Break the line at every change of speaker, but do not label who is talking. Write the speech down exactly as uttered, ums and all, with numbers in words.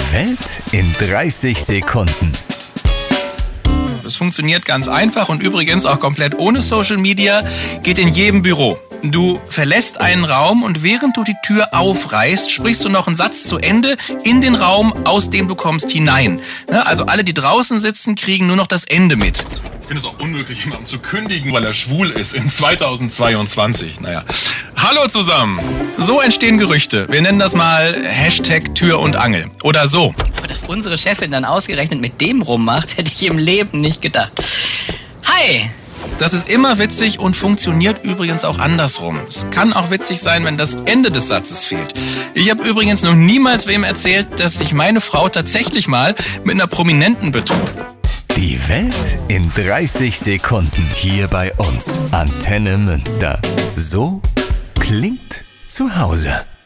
Die Welt in dreißig Sekunden.
Es funktioniert ganz einfach und übrigens auch komplett ohne Social Media, geht in jedem Büro. Du verlässt einen Raum und während du die Tür aufreißt, sprichst du noch einen Satz zu Ende in den Raum, aus dem du kommst, hinein. Also alle, die draußen sitzen, kriegen nur noch das Ende mit.
Ich finde es auch unmöglich, jemandem zu kündigen, weil er schwul ist in zweitausendzweiundzwanzig. Naja. Hallo zusammen!
So entstehen Gerüchte. Wir nennen das mal Hashtag Tür und Angel. Oder so.
Aber dass unsere Chefin dann ausgerechnet mit dem rummacht, hätte ich im Leben nicht gedacht. Hi!
Das ist immer witzig und funktioniert übrigens auch andersrum. Es kann auch witzig sein, wenn das Ende des Satzes fehlt. Ich habe übrigens noch niemals wem erzählt, dass sich meine Frau tatsächlich mal mit einer Prominenten betrug.
Die Welt in dreißig Sekunden hier bei uns. Antenne Münster. So klingt zu Hause.